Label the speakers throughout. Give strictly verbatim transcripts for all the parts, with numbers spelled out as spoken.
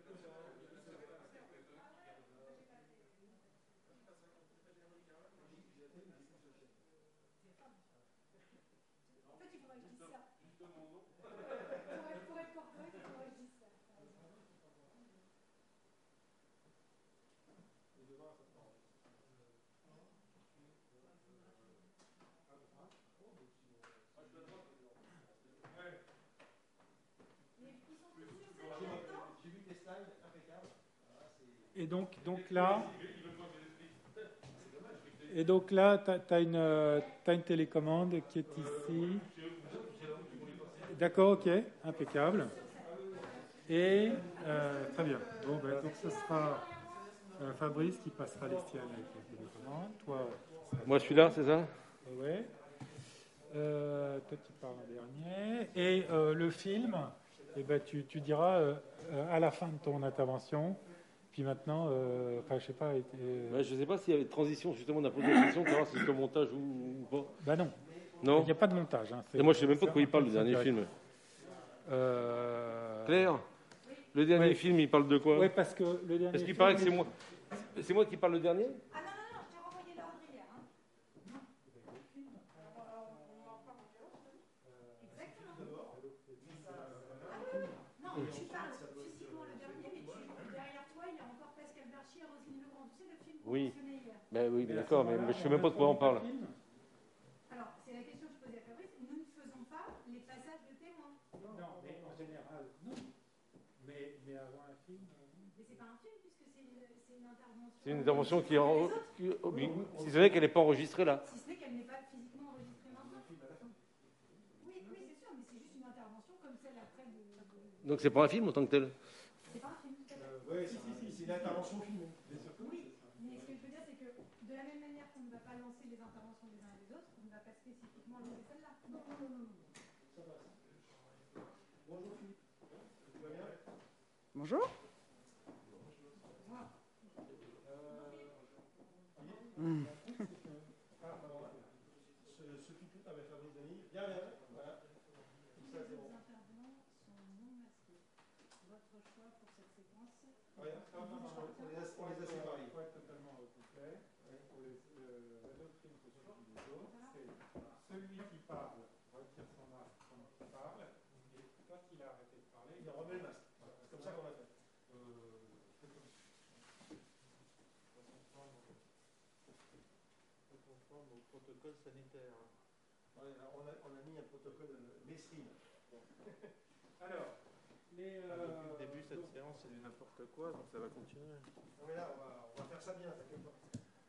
Speaker 1: Et donc, donc là, et donc là, tu as une, t'as une télécommande qui est ici. D'accord, ok, impeccable. Et euh, très bien. Bon, ben, donc ce sera euh, Fabrice qui passera les siennes avec la télécommande. Toi,
Speaker 2: moi, je suis là, c'est ça?
Speaker 1: Oui. Euh, toi, tu parles en dernier. Et euh, le film, eh ben, tu, tu diras euh, à la fin de ton intervention. Puis maintenant, euh, enfin, je sais pas. Euh...
Speaker 2: Ouais, je sais pas s'il y avait de transition, justement, on a posé la question de savoir si c'est un montage ou, ou pas.
Speaker 1: Ben non.
Speaker 2: Non.
Speaker 1: Il n'y a pas de montage. Hein.
Speaker 2: Et moi, je sais même pas de quoi il parle, le dernier
Speaker 1: direct.
Speaker 2: film.
Speaker 1: Euh...
Speaker 2: Claire, le dernier
Speaker 1: ouais.
Speaker 2: film, il parle de quoi?
Speaker 1: Oui, parce que le dernier.
Speaker 2: Parce qu'il
Speaker 1: film,
Speaker 2: paraît que c'est moi. C'est moi qui parle le dernier?
Speaker 3: Ah non, non, non, je t'ai renvoyé l'ordre hier. Hein. Exactement. Non, tu parles physiquement le dernier, mais tu, derrière toi, il y a encore Pascal Berchier et Roselyne Legrand. Tu sais, le film qu'on
Speaker 2: Oui.
Speaker 1: mentionnait hier.
Speaker 2: Ben oui, d'accord, mais, mais je ne sais même pas de quoi on parle.
Speaker 3: Alors, c'est la question que je posais à Fabrice. Nous ne faisons pas les passages de témoins.
Speaker 1: Non, mais en général, non. Mais, mais avant un film.
Speaker 3: Mais c'est pas un film, puisque c'est une, c'est une intervention.
Speaker 2: C'est une intervention qui est. En... Si ce n'est qu'elle n'est pas enregistrée là.
Speaker 3: Si ce n'est qu'elle n'est pas physiquement enregistrée maintenant. Oui, oui, c'est sûr, mais c'est juste une intervention comme celle après de. de...
Speaker 2: Donc c'est pas un film en tant que tel?
Speaker 3: C'est pas un film.
Speaker 4: Euh, oui, si, si, si, c'est une intervention filmée.
Speaker 3: Oui, mais ce que je veux dire, c'est que de la même manière qu'on ne va pas lancer les interventions des uns et des autres, on ne va pas spécifiquement lancer celle-là. Non, non, non, non.
Speaker 4: Ça va. Bonjour Philippe. Tu vas bien?
Speaker 5: Bonjour.
Speaker 4: Mmh. Ah, pardon. Ce, ce pitou avec Fabrice Denis. Bien, bien. Voilà.
Speaker 3: Tous les autres intervenants sont non masqués. Votre choix pour cette séquence.
Speaker 4: Oui, on les a, on les a séparés.
Speaker 1: Pas totalement complet. Pour les autres films que sont les autres, c'est celui qui parle retire son masque pendant qu'il parle, et quand il a arrêté de parler,
Speaker 4: il remet le masque. Voilà. C'est comme ça qu'on l'a fait.
Speaker 6: Conforme au protocole sanitaire.
Speaker 4: Ouais, on, a, on a mis un protocole Messrine. Bon.
Speaker 1: Alors, les, euh,
Speaker 6: depuis le début, cette donc, séance, c'est du n'importe quoi, donc ça va continuer.
Speaker 4: Non mais là, on va, on va faire ça bien, t'inquiète pas.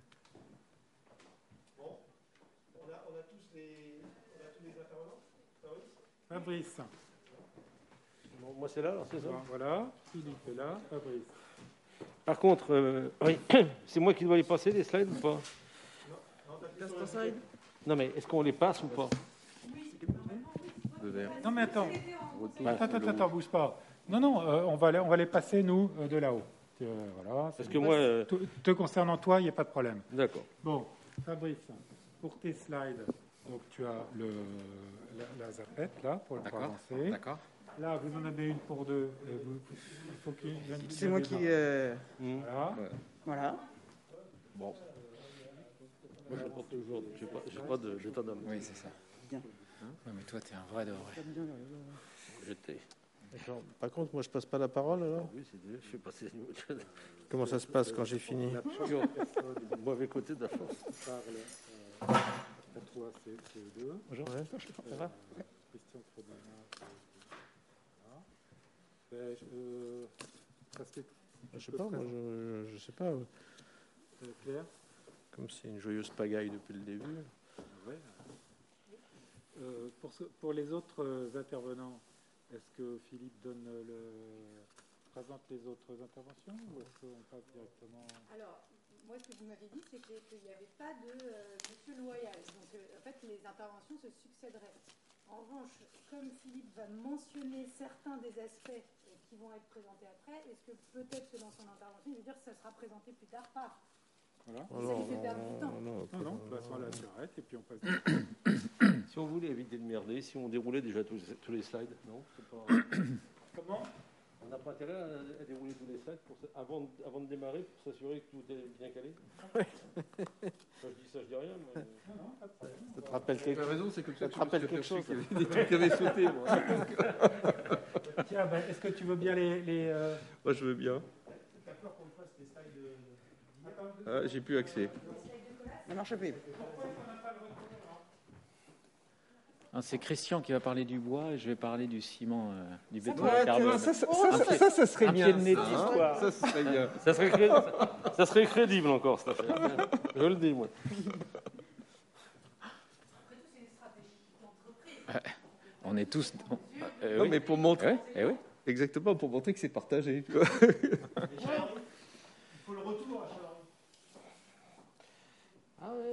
Speaker 4: Bon, on a, on a tous les, on a tous les intervenants. Fabrice.
Speaker 1: Fabrice.
Speaker 2: Bon, moi c'est là, alors c'est ça?
Speaker 1: Voilà, Philippe est là, Fabrice.
Speaker 2: Par contre, euh, oui, c'est moi qui dois les passer les slides ou pas? Non, mais est-ce qu'on les passe ou pas?
Speaker 1: Non, mais attends. Attends, attends, attends, bouge pas. Non, non, euh, on, va les, on va les passer, nous, euh, de là-haut. Euh, voilà.
Speaker 2: Parce que moi... Euh...
Speaker 1: Te, te concernant toi, il n'y a pas de problème.
Speaker 2: D'accord.
Speaker 1: Bon, Fabrice, pour tes slides, donc tu as le, la, la zapette, là, pour, pour avancer.
Speaker 5: D'accord.
Speaker 1: Là, vous en avez une pour deux. Euh, vous, il faut qu'il
Speaker 5: C'est moi qui... Euh...
Speaker 1: Mmh. Voilà.
Speaker 5: Ouais. Voilà.
Speaker 2: Bon. Moi, je porte toujours, donc je n'ai pas, j'ai pas de, d'état d'âme.
Speaker 5: Oui, c'est ça. Bien. Hein ouais, mais toi, tu es un vrai de vrai.
Speaker 2: J'étais.
Speaker 6: Par contre, moi, je passe pas la parole, alors?
Speaker 2: Oui, c'est déjà, je fais passer une autre chose.
Speaker 6: Comment ça se passe quand j'ai fini?
Speaker 2: La pure mauvais côté de la force.
Speaker 1: Parle euh, à toi, c'est C E deux.
Speaker 6: Bonjour, ouais, ça va?
Speaker 1: Christian Frodena. Ben, euh, ça se fait.
Speaker 6: Je sais pas, moi, je, je sais pas.
Speaker 1: Euh, Claire?
Speaker 6: Comme c'est une joyeuse pagaille depuis le début.
Speaker 1: Ouais. Euh, pour, ce, pour les autres euh, intervenants, est-ce que Philippe donne le, présente les autres interventions ou est-ce qu'on passe directement?
Speaker 3: Alors, moi, ce que vous m'avez dit, c'est qu'il n'y avait pas de euh, monsieur loyal. Donc, euh, en fait, les interventions se succéderaient. En revanche, comme Philippe va mentionner certains des aspects euh, qui vont être présentés après, est-ce que peut-être que dans son intervention, il veut dire que ça sera présenté plus tard par...
Speaker 1: Voilà.
Speaker 6: Oh
Speaker 3: ça, il fait perdre du temps.
Speaker 6: Non, non,
Speaker 1: non, non, bah, sur la charrette et puis on passe.
Speaker 2: Si on voulait éviter de merder, si on déroulait déjà tous, tous les slides, non? C'est pas...
Speaker 1: Comment?
Speaker 4: On n'a pas intérêt à, à dérouler tous les sacs pour, avant, avant de démarrer pour s'assurer que tout est bien calé. Quand je dis ça, je dis rien. Mais...
Speaker 2: Ça te rappelle quelque chose.
Speaker 6: raison, c'est que
Speaker 2: Ça te rappelle quelque chose.
Speaker 6: Il y avait des trucs qui avaient sauté, moi.
Speaker 1: Tiens, ben, est-ce que tu veux bien les... les euh...
Speaker 6: Moi, je veux bien. Ah, j'ai plus accès.
Speaker 5: Ça marche plus. Ah, c'est Christian qui va parler du bois et je vais parler du ciment, euh, du béton
Speaker 6: Ouais,
Speaker 5: de carbone.
Speaker 6: ça, ça, ça, ça, ça, ça serait
Speaker 5: Un
Speaker 6: bien.
Speaker 5: pied de nez
Speaker 6: ça, hein.
Speaker 5: d'histoire.
Speaker 6: Ça, ça serait bien.
Speaker 4: Ça serait, cré... ça serait crédible encore, cette affaire. Je le dis, moi.
Speaker 5: On est tous... Euh,
Speaker 6: Non,
Speaker 5: oui.
Speaker 6: mais pour montrer...
Speaker 5: Ouais, eh oui.
Speaker 6: Exactement, pour montrer que c'est partagé. Tu vois.
Speaker 4: Il faut le retour à Charles.
Speaker 2: Ah ouais.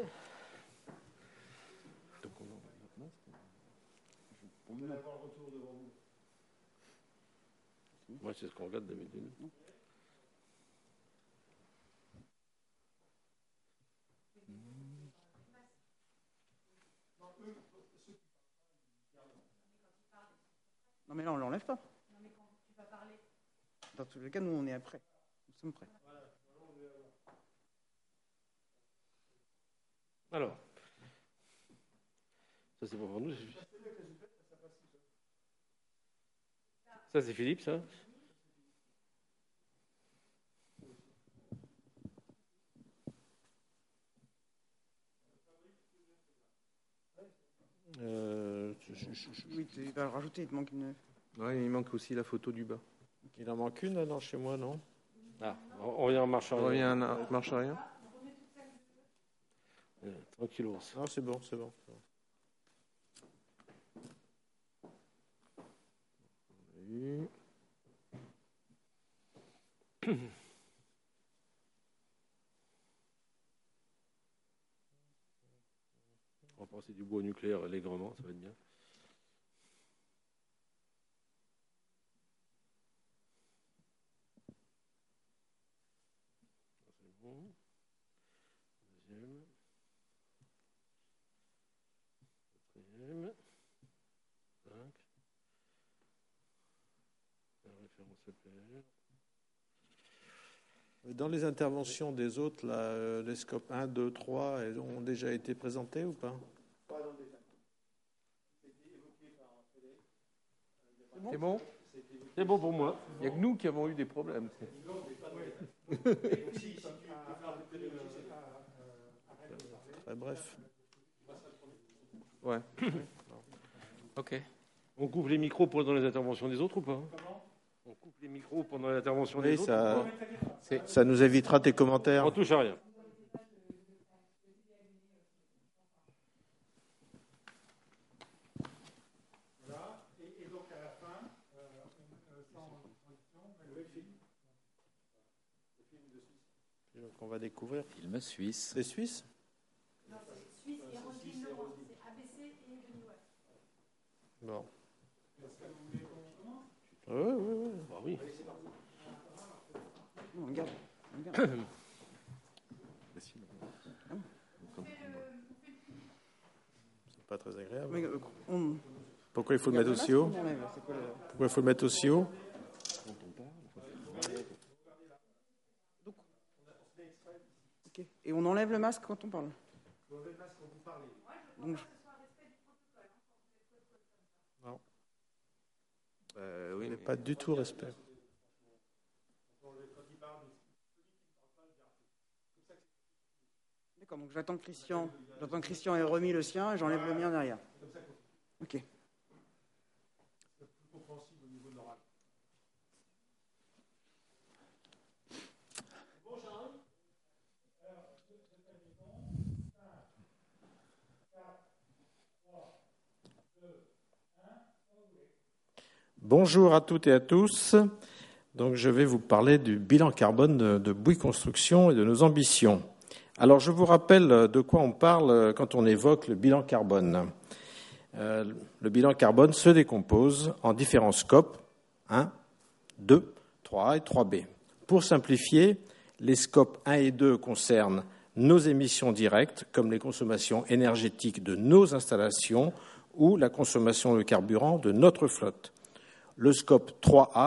Speaker 4: Donc on a notre masque. On peut avoir le retour devant vous. Moi, c'est ce qu'on regarde d'habitude.
Speaker 5: Non, mais là, on ne l'enlève pas. Non, mais quand tu vas parler. Dans tous les cas, nous, on est prêts. Nous sommes prêts.
Speaker 4: Alors, ça c'est pas pour nous. Ça c'est Philippe, ça.
Speaker 6: Euh, je, je, je, je...
Speaker 5: Oui, tu vas le rajouter, il te manque une...
Speaker 6: Ouais, il manque aussi la photo du bas.
Speaker 2: Il en manque une, non, chez moi, non?
Speaker 4: Ah, on revient en marche
Speaker 6: On
Speaker 4: arrière.
Speaker 6: revient en marche arrière.
Speaker 4: Euh, Tranquille, ours.
Speaker 6: Non, c'est bon, c'est bon. Oui.
Speaker 4: On va passer du bois nucléaire allègrement, ça va être bien. C'est bon. Deuxième. Quatrième. Cinq. La référence E P R.
Speaker 2: Dans les interventions des autres, là, euh, les scopes un, deux, trois, elles ont déjà été présentées ou pas?
Speaker 4: Pas dans le détail. C'était évoqué par Frédéric.
Speaker 6: C'est bon?
Speaker 4: C'est bon pour moi.
Speaker 6: Il n'y a que nous qui avons eu des problèmes.
Speaker 2: Très bref.
Speaker 6: Ouais.
Speaker 5: Ok.
Speaker 4: On coupe les micros pendant les interventions des autres ou pas? On coupe les micros pendant les interventions
Speaker 2: Oui,
Speaker 4: des autres
Speaker 2: ça,
Speaker 4: ou pas?
Speaker 2: ça nous évitera tes commentaires.
Speaker 4: On touche à rien.
Speaker 1: Voilà. Et, et donc à la fin, euh, euh, sans transition, le film.
Speaker 2: Donc on va découvrir.
Speaker 5: Film suisse.
Speaker 2: C'est suisse?
Speaker 3: Non, c'est Suisse et Roselyne Leroy. C'est A B C et Denis Ouest.
Speaker 2: Bon.
Speaker 1: Est-ce que vous voulez qu'on commence?
Speaker 2: Oui, oui, oui.
Speaker 4: Bah oui.
Speaker 5: Non, on garde. On garde.
Speaker 2: C'est pas très agréable.
Speaker 5: Mais, euh, on...
Speaker 2: Pourquoi il faut le
Speaker 5: garde
Speaker 2: mettre
Speaker 5: le
Speaker 2: aussi
Speaker 5: masque,
Speaker 2: haut?
Speaker 5: on enlève, c'est quoi le-
Speaker 2: Pourquoi il faut le mettre aussi haut?
Speaker 5: Ok. Et on enlève le masque quand on parle.
Speaker 4: Vous enlevez le masque quand vous parlez.
Speaker 5: Donc, je-
Speaker 6: Euh, oui,
Speaker 2: Il n'est
Speaker 6: mais-
Speaker 2: pas du tout respect.
Speaker 5: D'accord, donc j'attends que Christian, j'attends que Christian ait remis le sien et j'enlève le mien derrière. Ok.
Speaker 2: Bonjour à toutes et à tous. Donc, je vais vous parler du bilan carbone de, de Bouygues Construction et de nos ambitions. Alors, je vous rappelle de quoi on parle quand on évoque le bilan carbone. Euh, le bilan carbone se décompose en différents scopes, un, deux, trois A et trois B. Pour simplifier, les scopes un et deux concernent nos émissions directes, comme les consommations énergétiques de nos installations ou la consommation de carburant de notre flotte. Le scope trois A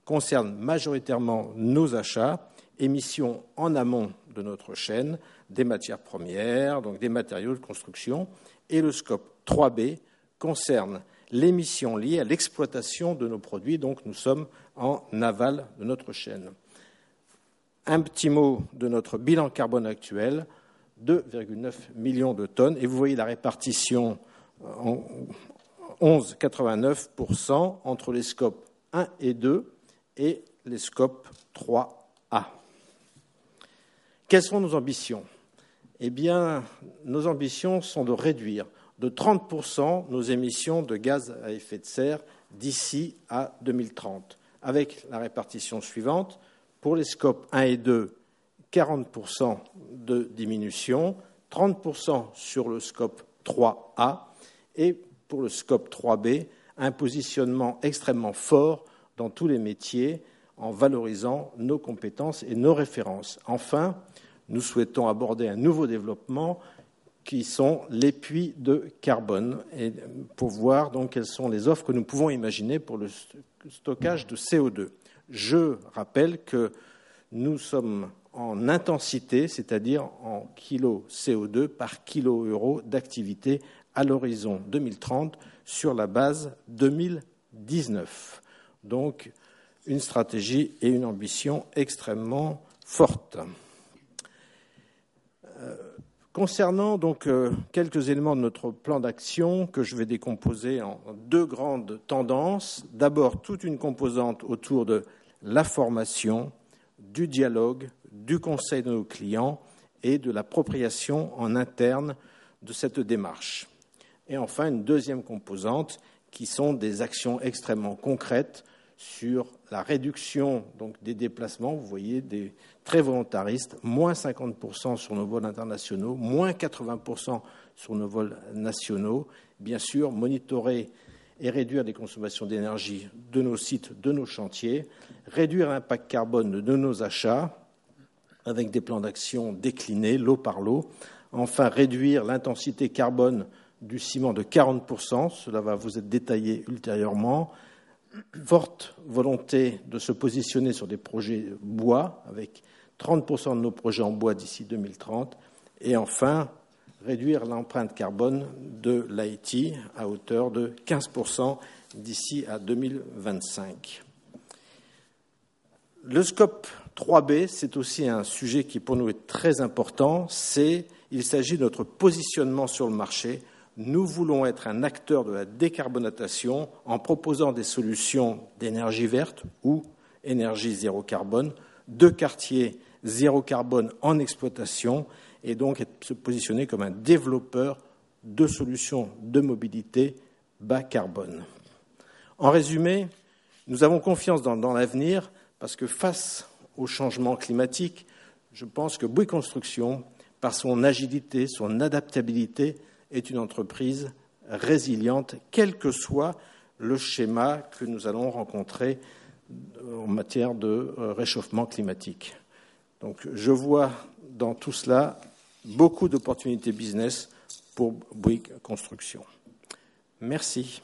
Speaker 2: concerne majoritairement nos achats, émissions en amont de notre chaîne, des matières premières, donc des matériaux de construction, et le scope trois B concerne l'émission liée à l'exploitation de nos produits, donc nous sommes en aval de notre chaîne. Un petit mot de notre bilan carbone actuel, deux virgule neuf millions de tonnes, et vous voyez la répartition en onze virgule quatre-vingt-neuf pour cent entre les scopes un et deux et les scopes trois A. Quelles sont nos ambitions ? Eh bien, nos ambitions sont de réduire de trente pour cent nos émissions de gaz à effet de serre d'ici à deux mille trente, avec la répartition suivante. Pour les scopes un et deux, quarante pour cent de diminution, trente pour cent sur le scope trois A, et pour le scope trois B, un positionnement extrêmement fort dans tous les métiers en valorisant nos compétences et nos références. Enfin, nous souhaitons aborder un nouveau développement qui sont les puits de carbone, et pour voir donc quelles sont les offres que nous pouvons imaginer pour le stockage de C O deux. Je rappelle que nous sommes en intensité, c'est-à-dire en kilos C O deux par kilo euro d'activité à l'horizon deux mille trente sur la base deux mille dix-neuf. Donc, une stratégie et une ambition extrêmement fortes. Euh, concernant donc euh, quelques éléments de notre plan d'action que je vais décomposer en deux grandes tendances. D'abord, toute une composante autour de la formation, du dialogue, du conseil de nos clients et de l'appropriation en interne de cette démarche. Et enfin, une deuxième composante qui sont des actions extrêmement concrètes sur la réduction donc, des déplacements. Vous voyez, des très volontaristes, moins cinquante pour cent sur nos vols internationaux, moins quatre-vingts pour cent sur nos vols nationaux. Bien sûr, monitorer et réduire les consommations d'énergie de nos sites, de nos chantiers, réduire l'impact carbone de nos achats avec des plans d'action déclinés, lot par lot. Enfin, réduire l'intensité carbone du ciment de quarante pour cent, cela va vous être détaillé ultérieurement. Forte volonté de se positionner sur des projets bois, avec trente pour cent de nos projets en bois d'ici deux mille trente. Et enfin, réduire l'empreinte carbone de l'Haïti à hauteur de quinze pour cent d'ici à deux mille vingt-cinq. Le scope trois B, c'est aussi un sujet qui pour nous est très important. C'est, il s'agit de notre positionnement sur le marché. Nous voulons être un acteur de la décarbonatation en proposant des solutions d'énergie verte ou énergie zéro carbone, de quartiers zéro carbone en exploitation, et donc se positionner comme un développeur de solutions de mobilité bas carbone. En résumé, nous avons confiance dans, dans l'avenir parce que face au changement climatique, je pense que Bouygues Construction, par son agilité, son adaptabilité, est une entreprise résiliente, quel que soit le schéma que nous allons rencontrer en matière de réchauffement climatique. Donc, je vois dans tout cela beaucoup d'opportunités business pour Bouygues Construction. Merci.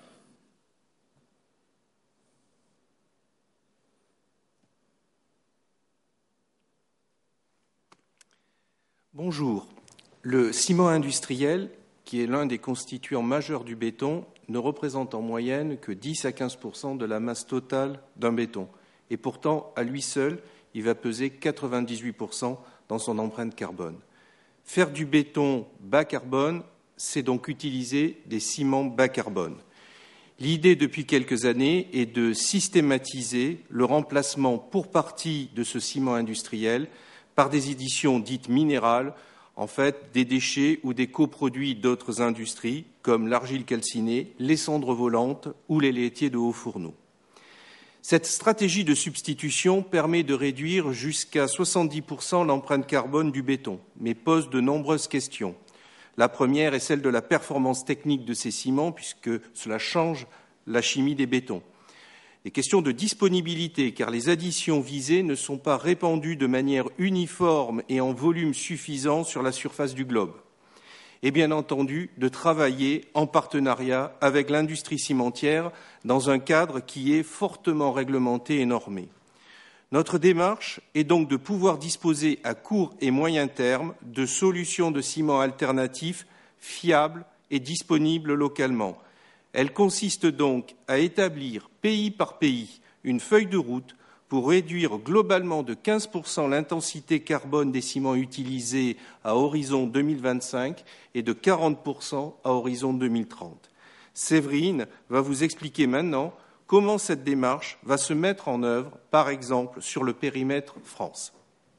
Speaker 7: Bonjour. Le ciment industriel, qui est l'un des constituants majeurs du béton, ne représente en moyenne que dix à quinze pour cent de la masse totale d'un béton. Et pourtant, à lui seul, il va peser quatre-vingt-dix-huit pour cent dans son empreinte carbone. Faire du béton bas carbone, c'est donc utiliser des ciments bas carbone. L'idée depuis quelques années est de systématiser le remplacement pour partie de ce ciment industriel par des éditions dites minérales, en fait des déchets ou des coproduits d'autres industries comme l'argile calcinée, les cendres volantes ou les laitiers de hauts fourneaux. Cette stratégie de substitution permet de réduire jusqu'à soixante-dix pour cent l'empreinte carbone du béton, mais pose de nombreuses questions. La première est celle de la performance technique de ces ciments, puisque cela change la chimie des bétons. Des questions de disponibilité, car les additions visées ne sont pas répandues de manière uniforme et en volume suffisant sur la surface du globe. et bien entendu de travailler en partenariat avec l'industrie cimentière dans un cadre qui est fortement réglementé et normé. Notre démarche est donc de pouvoir disposer à court et moyen terme de solutions de ciment alternatifs fiables et disponibles localement. Elle consiste donc à établir pays par pays une feuille de route pour réduire globalement de quinze pour cent l'intensité carbone des ciments utilisés à horizon deux mille vingt-cinq et de quarante pour cent à horizon deux mille trente. Séverine va vous expliquer maintenant comment cette démarche va se mettre en œuvre, par exemple, sur le périmètre France.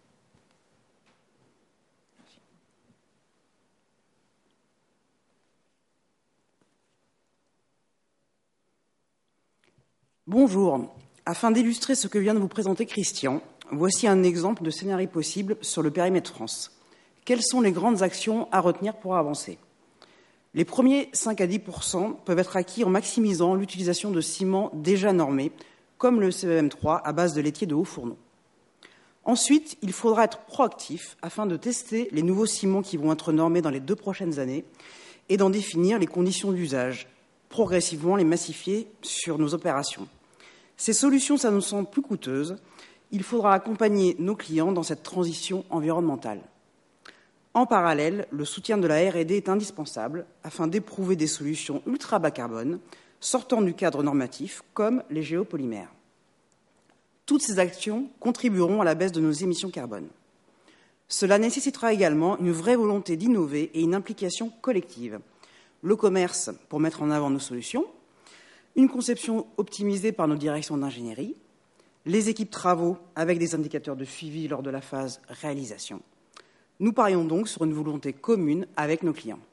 Speaker 5: Bonjour. Afin d'illustrer ce que vient de vous présenter Christian, voici un exemple de scénario possible sur le périmètre France. Quelles sont les grandes actions à retenir pour avancer ? Les premiers cinq à dix pour cent peuvent être acquis en maximisant l'utilisation de ciments déjà normés, comme le C E M trois à base de laitier de haut fourneau. Ensuite, il faudra être proactif afin de tester les nouveaux ciments qui vont être normés dans les deux prochaines années et d'en définir les conditions d'usage, progressivement les massifier sur nos opérations. Ces solutions s'annonçant plus coûteuses, il faudra accompagner nos clients dans cette transition environnementale. En parallèle, le soutien de la R et D est indispensable afin d'éprouver des solutions ultra bas carbone sortant du cadre normatif, comme les géopolymères. Toutes ces actions contribueront à la baisse de nos émissions carbone. Cela nécessitera également une vraie volonté d'innover et une implication collective. Le commerce pour mettre en avant nos solutions, une conception optimisée par nos directions d'ingénierie, les équipes travaux avec des indicateurs de suivi lors de la phase réalisation. Nous parions donc sur une volonté commune avec nos clients.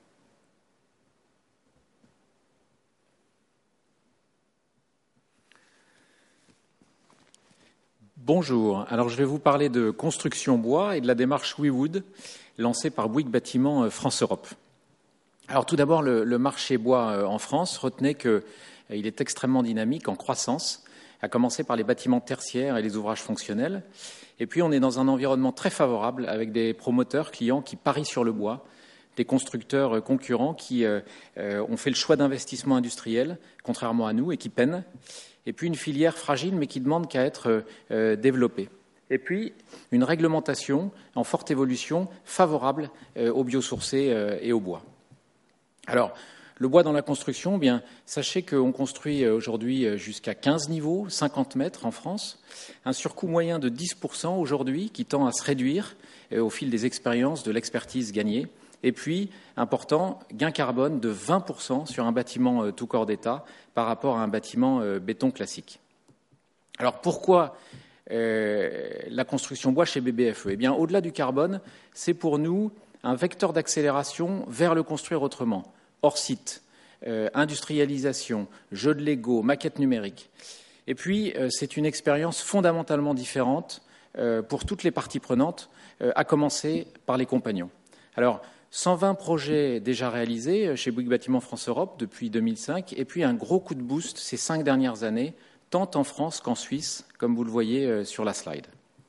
Speaker 8: Bonjour. Alors, je vais vous parler de construction bois et de la démarche WeWood lancée par Bouygues Bâtiment France Europe. Alors, tout d'abord, le, le marché bois en France, retenez qu'il est extrêmement dynamique, en croissance, à commencer par les bâtiments tertiaires et les ouvrages fonctionnels. Et puis, on est dans un environnement très favorable avec des promoteurs, clients qui parient sur le bois, des constructeurs concurrents qui euh, ont fait le choix d'investissement industriel, contrairement à nous, et qui peinent. Et puis, une filière fragile, mais qui demande qu'à être euh, développée. Et puis, une réglementation en forte évolution, favorable euh, aux biosourcés euh, et au bois. Alors, le bois dans la construction, eh bien, sachez qu'on construit aujourd'hui jusqu'à quinze niveaux, cinquante mètres en France, un surcoût moyen de dix pour cent aujourd'hui qui tend à se réduire au fil des expériences, de l'expertise gagnée. Et puis, important, gain carbone de vingt pour cent sur un bâtiment tout corps d'État par rapport à un bâtiment béton classique. Alors, pourquoi euh, la construction bois chez B B F E ? Eh bien, au-delà du carbone, c'est pour nous un vecteur d'accélération vers le construire autrement. Hors site, euh, industrialisation, jeux de Lego, maquette numérique. Et puis, euh, c'est une expérience fondamentalement différente euh, pour toutes les parties prenantes, euh, à commencer par les compagnons. Alors, cent vingt projets déjà réalisés chez Bouygues Bâtiment France Europe depuis deux mille cinq, et puis un gros coup de boost ces cinq dernières années, tant en France qu'en Suisse, comme vous le voyez euh, sur la slide.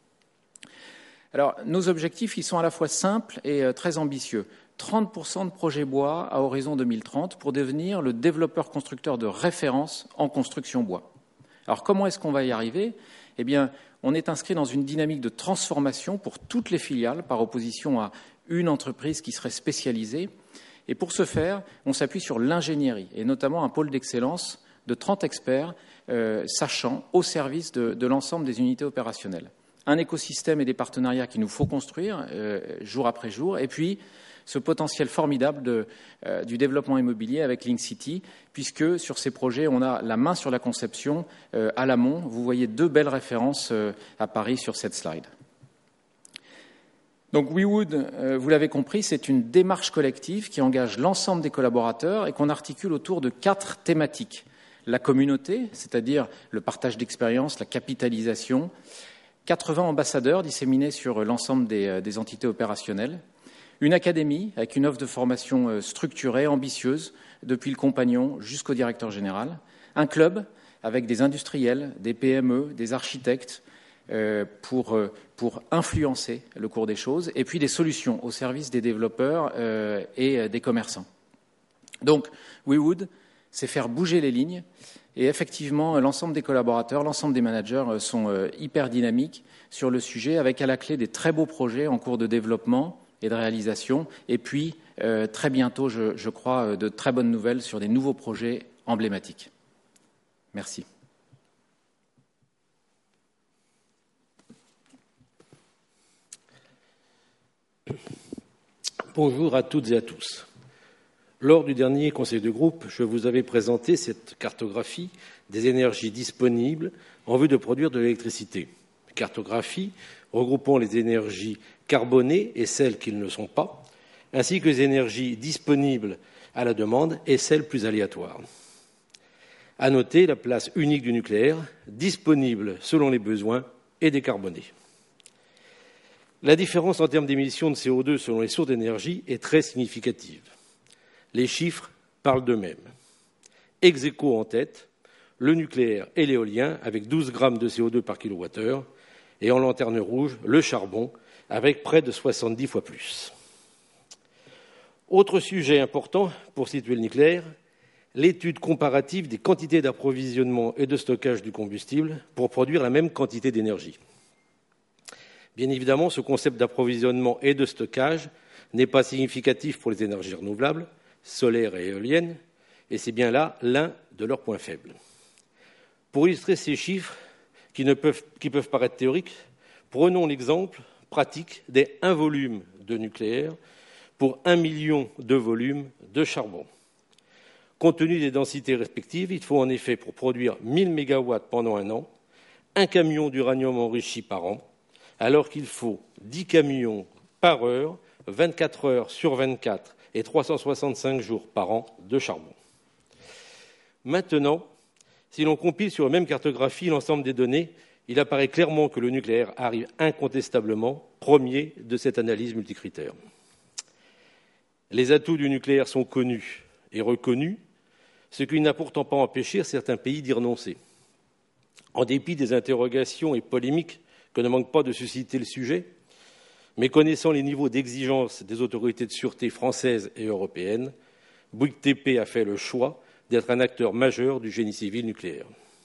Speaker 8: Alors, nos objectifs, ils sont à la fois simples et euh, très ambitieux. trente pour cent de projets bois à horizon deux mille trente pour devenir le développeur-constructeur de référence en construction bois. Alors, comment est-ce qu'on va y arriver ? Eh bien, on est inscrit dans une dynamique de transformation pour toutes les filiales, par opposition à une entreprise qui serait spécialisée. Et pour ce faire, on s'appuie sur l'ingénierie, et notamment un pôle d'excellence de trente experts euh, sachants au service de, de l'ensemble des unités opérationnelles. Un écosystème et des partenariats qu'il nous faut construire euh, jour après jour, et puis ce potentiel formidable de, euh, du développement immobilier avec Link City, puisque sur ces projets, on a la main sur la conception euh, à l'amont. Vous voyez deux belles références euh, à Paris sur cette slide. Donc WeWood, euh, vous l'avez compris, c'est une démarche collective qui engage l'ensemble des collaborateurs et qu'on articule autour de quatre thématiques. La communauté, c'est-à-dire le partage d'expériences, la capitalisation, quatre-vingts ambassadeurs disséminés sur l'ensemble des, des entités opérationnelles, une académie avec une offre de formation structurée, ambitieuse, depuis le compagnon jusqu'au directeur général, un club avec des industriels, des P M E, des architectes, euh, pour, euh, pour influencer le cours des choses, et puis des solutions au service des développeurs euh, et des commerçants. Donc, WeWood, c'est faire bouger les lignes, et effectivement, l'ensemble des collaborateurs, l'ensemble des managers sont euh, hyper dynamiques sur le sujet, avec à la clé des très beaux projets en cours de développement et de réalisation, et puis euh, très bientôt, je, je crois, de très bonnes nouvelles sur des nouveaux projets emblématiques. Merci.
Speaker 4: Bonjour à toutes et à tous. Lors du dernier conseil de groupe, je vous avais présenté cette cartographie des énergies disponibles en vue de produire de l'électricité. Cartographie regroupant les énergies carbonées et celles qui ne le sont pas, ainsi que les énergies disponibles à la demande et celles plus aléatoires. À noter la place unique du nucléaire, disponible selon les besoins et décarboné. La différence en termes d'émissions de C O deux selon les sources d'énergie est très significative. Les chiffres parlent d'eux-mêmes. Ex aequo en tête, le nucléaire et l'éolien avec douze grammes de C O deux par kilowattheure et en lanterne rouge, le charbon avec près de soixante-dix fois plus. Autre sujet important pour situer le nucléaire, l'étude comparative des quantités d'approvisionnement et de stockage du combustible pour produire la même quantité d'énergie. Bien évidemment, ce concept d'approvisionnement et de stockage n'est pas significatif pour les énergies renouvelables, solaires et éoliennes, et c'est bien là l'un de leurs points faibles. Pour illustrer ces chiffres, qui, ne peuvent, qui peuvent paraître théoriques, prenons l'exemple pratique des un volume de nucléaire pour un million de volumes de charbon. Compte tenu des densités respectives, il faut en effet, pour produire mille mégawatts pendant un an, un camion d'uranium enrichi par an, alors qu'il faut dix camions par heure, vingt-quatre heures sur vingt-quatre et trois cent soixante-cinq jours par an de charbon. Maintenant, si l'on compile sur la même cartographie l'ensemble des données, il apparaît clairement que le nucléaire arrive incontestablement premier de cette analyse multicritère. Les atouts du nucléaire sont connus et reconnus, ce qui n'a pourtant pas empêché certains pays d'y renoncer. En dépit des interrogations et polémiques que ne manque pas de susciter le sujet, mais connaissant les niveaux d'exigence des autorités de sûreté françaises et européennes, Bouygues T P a fait le choix d'être un acteur majeur du génie civil nucléaire.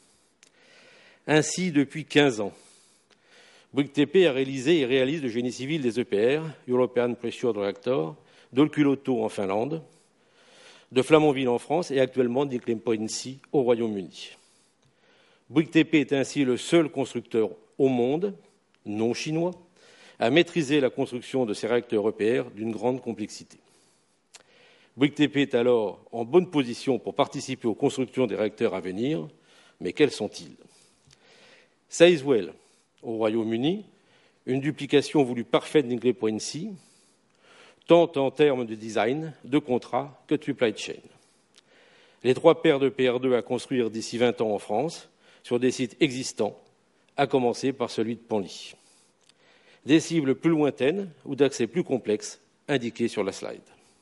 Speaker 4: Ainsi, depuis quinze ans, Bouygues T P a réalisé et réalise le génie civil des E P R, European Pressured Reactor, d'Olkiluoto en Finlande, de Flamanville en France et actuellement d'Hinkley Point C au Royaume-Uni. Bouygues T P est ainsi le seul constructeur au monde, non chinois, à maîtriser la construction de ces réacteurs E P R d'une grande complexité. Bouygues T P est alors en bonne position pour participer aux constructions des réacteurs à venir, mais quels sont-ils? Sizewell, au Royaume-Uni, une duplication voulue parfaite d'Hinkley Point C, tant en termes de design, de contrat que de supply chain. Les trois paires de P R deux à construire d'ici vingt ans en France, sur des sites existants, à commencer par celui de Penly. Des cibles plus lointaines ou d'accès plus complexes indiquées sur la slide.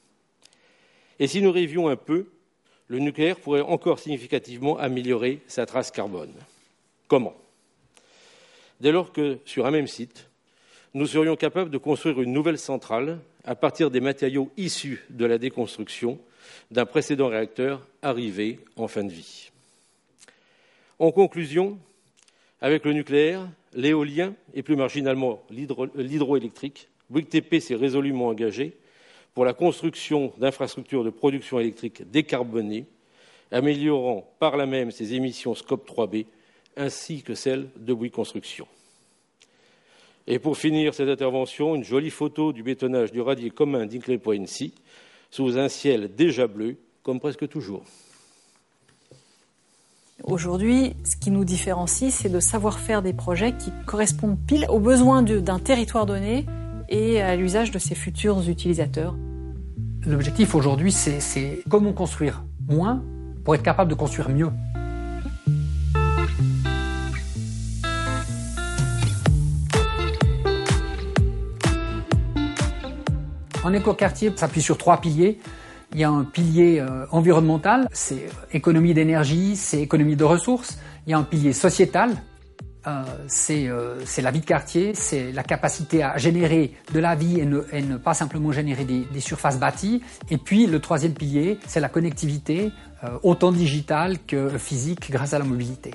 Speaker 4: Et si nous rêvions un peu, le nucléaire pourrait encore significativement améliorer sa trace carbone. Comment? Dès lors que, sur un même site, nous serions capables de construire une nouvelle centrale à partir des matériaux issus de la déconstruction d'un précédent réacteur arrivé en fin de vie. En conclusion, avec le nucléaire, l'éolien et plus marginalement l'hydro- l'hydroélectrique, Bouygues T P s'est résolument engagé pour la construction d'infrastructures de production électrique décarbonées, améliorant par là même ses émissions Scope trois B ainsi que celles de Bouygues Construction. Et pour finir cette intervention, une jolie photo du bétonnage du radier commun d'Hinkley Point C sous un ciel déjà bleu, comme presque toujours.
Speaker 9: Aujourd'hui, ce qui nous différencie, c'est de savoir faire des projets qui correspondent pile aux besoins de, d'un territoire donné et à l'usage de ses futurs utilisateurs.
Speaker 10: L'objectif aujourd'hui, c'est, c'est comment construire moins pour être capable de construire mieux. En écoquartier, ça s'appuie sur trois piliers. Il y a un pilier euh, environnemental, c'est économie d'énergie, c'est économie de ressources. Il y a un pilier sociétal, euh, c'est euh, la vie de quartier, c'est la capacité à générer de la vie et ne, et ne pas simplement générer des, des surfaces bâties. Et puis le troisième pilier, c'est la connectivité, euh, autant digitale que physique grâce à la mobilité.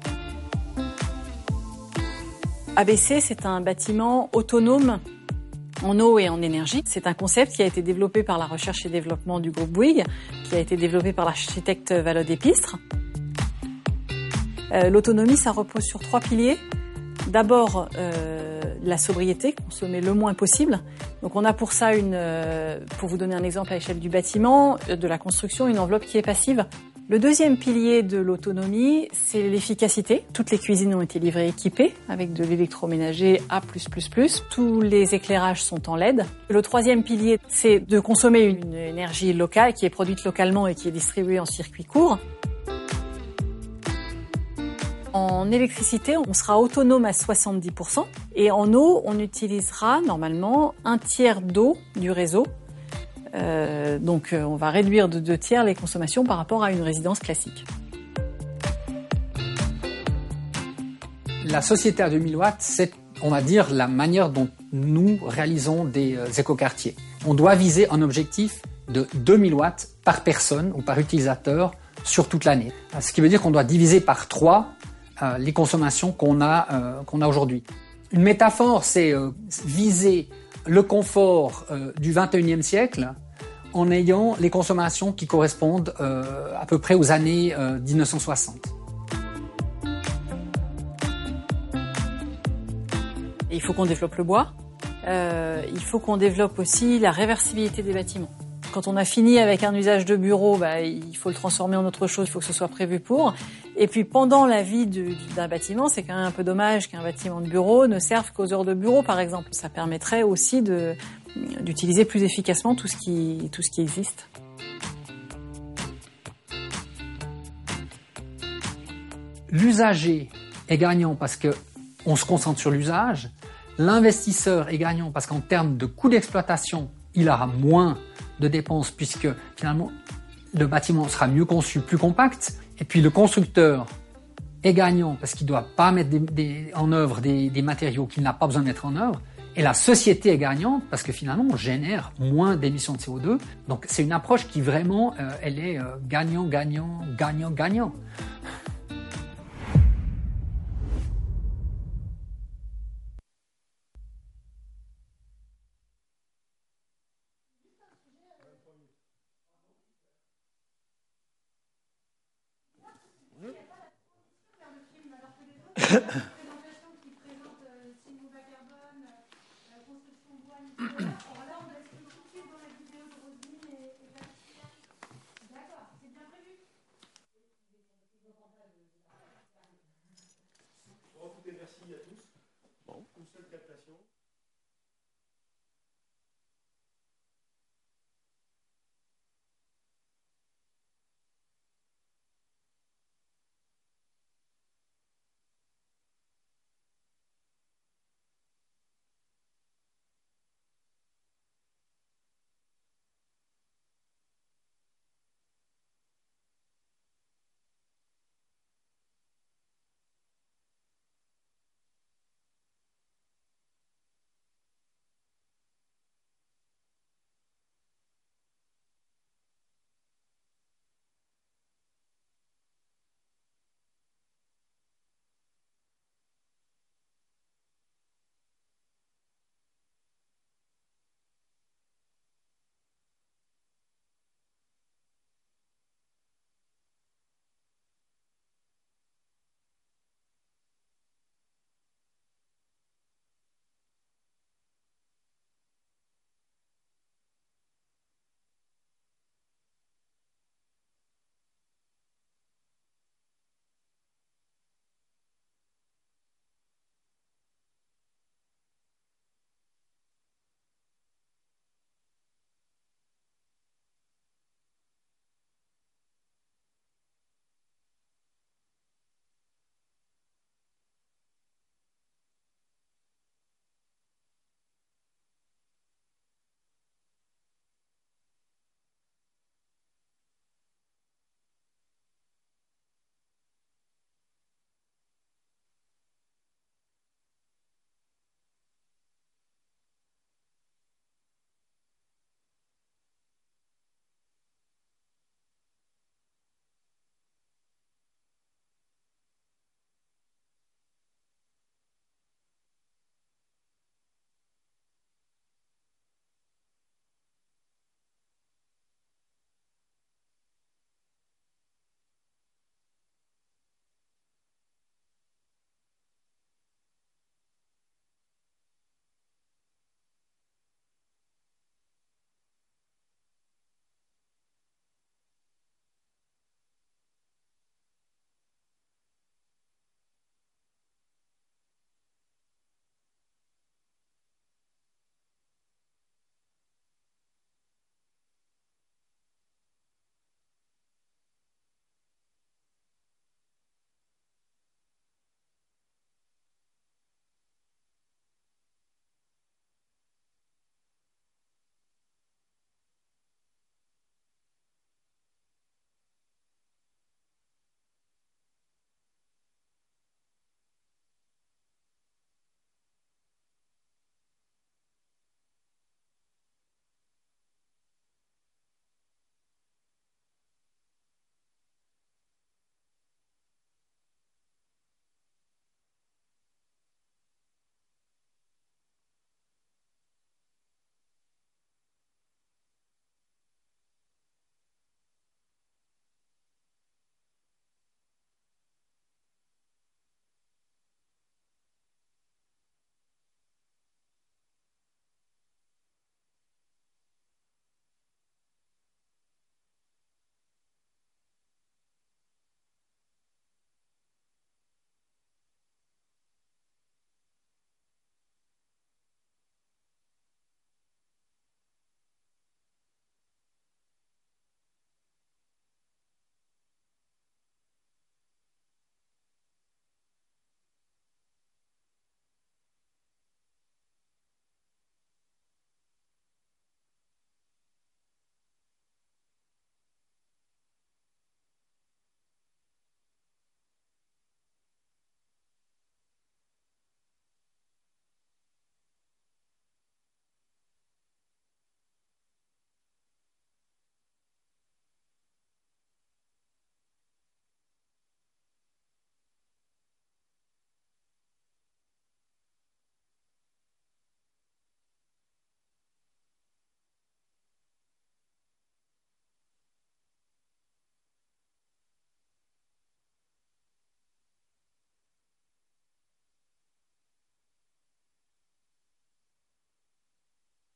Speaker 9: A B C, c'est un bâtiment autonome en eau et en énergie. C'est un concept qui a été développé par la recherche et développement du groupe Bouygues, qui a été développé par l'architecte Valode Epistre. Euh, L'autonomie, ça repose sur trois piliers. D'abord, euh, la sobriété, consommer le moins possible. Donc on a pour ça, une, euh, pour vous donner un exemple à l'échelle du bâtiment, de la construction, une enveloppe qui est passive. Le deuxième pilier de l'autonomie, c'est l'efficacité. Toutes les cuisines ont été livrées équipées avec de l'électroménager A plus plus plus. Tous les éclairages sont en L E D. Le troisième pilier, c'est de consommer une énergie locale qui est produite localement et qui est distribuée en circuit court. En électricité, on sera autonome à soixante-dix pour cent et en eau, on utilisera normalement un tiers d'eau du réseau. Euh, donc euh, on va réduire de deux tiers les consommations par rapport à une résidence classique.
Speaker 10: La société à deux mille watts, c'est, on va dire, la manière dont nous réalisons des euh, écoquartiers. On doit viser un objectif de deux mille watts par personne ou par utilisateur sur toute l'année. Ce qui veut dire qu'on doit diviser par trois euh, les consommations qu'on a, euh, qu'on a aujourd'hui. Une métaphore, c'est euh, viser le confort euh, du vingt et unième siècle en ayant les consommations qui correspondent euh, à peu près aux années euh, mille neuf cent soixante.
Speaker 9: Il faut qu'on développe le bois. Euh, il faut qu'on développe aussi la réversibilité des bâtiments. Quand on a fini avec un usage de bureau, bah, il faut le transformer en autre chose, il faut que ce soit prévu pour. Et puis pendant la vie d'un bâtiment, c'est quand même un peu dommage qu'un bâtiment de bureau ne serve qu'aux heures de bureau, par exemple. Ça permettrait aussi de, d'utiliser plus efficacement tout ce qui, tout ce qui existe.
Speaker 10: L'usager est gagnant parce que on se concentre sur l'usage. L'investisseur est gagnant parce qu'en termes de coût d'exploitation, il aura moins de dépenses puisque finalement le bâtiment sera mieux conçu, plus compact. Et puis le constructeur est gagnant parce qu'il ne doit pas mettre des, des, en œuvre des, des matériaux qu'il n'a pas besoin de mettre en œuvre. Et la société est gagnante parce que finalement on génère moins d'émissions de C O deux. Donc c'est une approche qui vraiment, euh, elle est euh, gagnant, gagnant, gagnant, gagnant.
Speaker 6: Merci à tous. Bon, une seule captation.